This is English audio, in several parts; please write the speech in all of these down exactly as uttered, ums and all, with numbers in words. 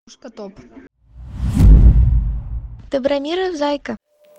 Ушка топ. Добромиров, зайка.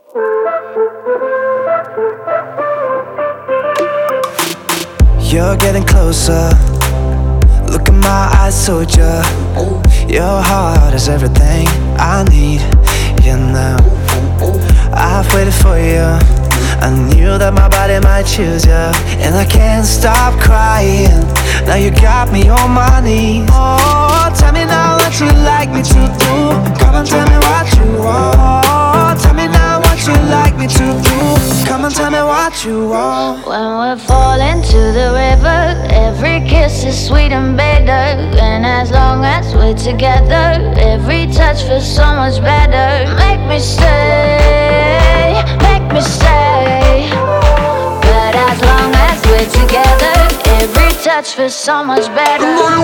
You're getting closer. Look in my eyes, told ya. Your heart is everything I need. Yeah, now I've waited for you. I knew that my body might choose ya, and I can't stop crying. Now you got me on my knees. Oh, tell me now what you like me to do. Come and tell me what you want. Tell me now what you like me to do. Come and tell me what you want. When we fall into the river, every kiss is sweet and bitter. And as long as we're together, every touch feels so much better. Make me stay, make me stay. But as long as we're together, every touch feels so much better.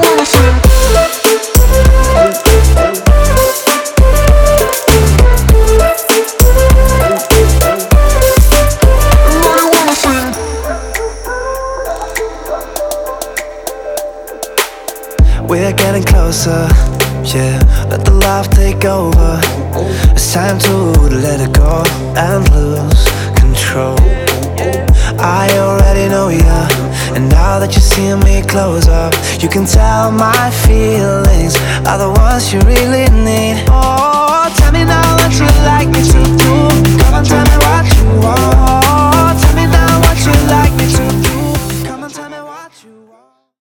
We're getting closer, yeah. Let the love take over. It's time to let it go and lose control. I already know ya, and now that you see me closer, you can tell my feelings are the ones you really need. Oh,